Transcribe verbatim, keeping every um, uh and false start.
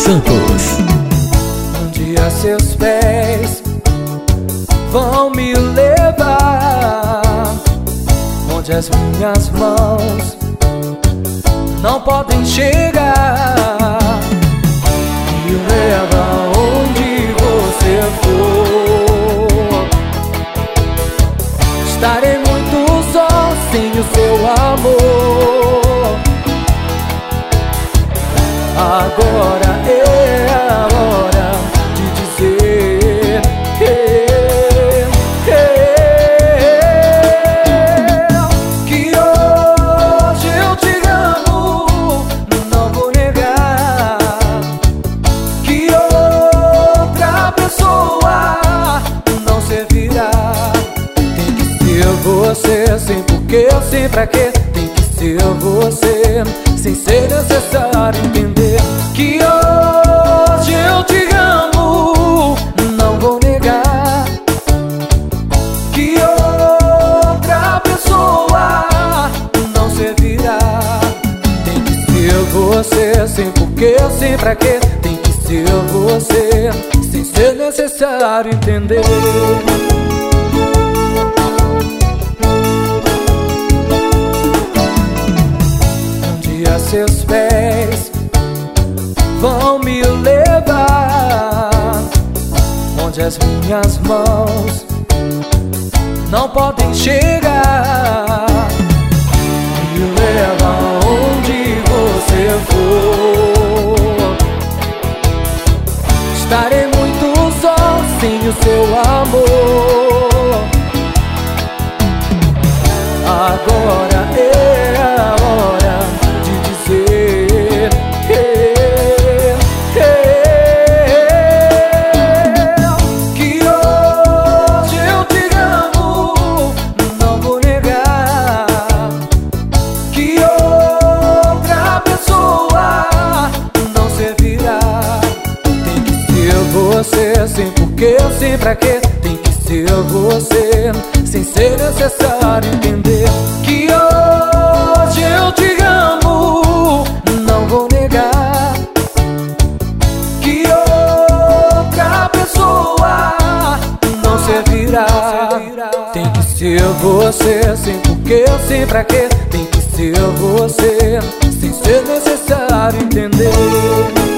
Santos. Um dia seus pés vão me levar onde as minhas mãos não podem chegar. Me leva onde você for. Estarei muito só sem o seu amor. Agora é a hora de dizer que, que, que hoje eu te amo, não vou negar. Que outra pessoa não servirá. Tem que ser você, sem porquê, sem pra quê. Tem que ser você, sem ser necessário entender. Que hoje eu te amo, não vou negar. Que outra pessoa não servirá. Tem que ser você, sem porquê, sem pra quê. Tem que ser você, sem ser necessário entender. Seus pés vão me levar onde as minhas mãos não podem chegar. Me leva onde você for. Estarei muito só sem o seu amor. Agora é a hora você, sem porquê, sem pra quê. Tem que ser você, sem ser necessário entender. Que hoje eu te amo, não vou negar. Que outra pessoa não servirá. Tem que ser você, sem porquê, sem pra quê. Tem que ser você, sem ser necessário entender.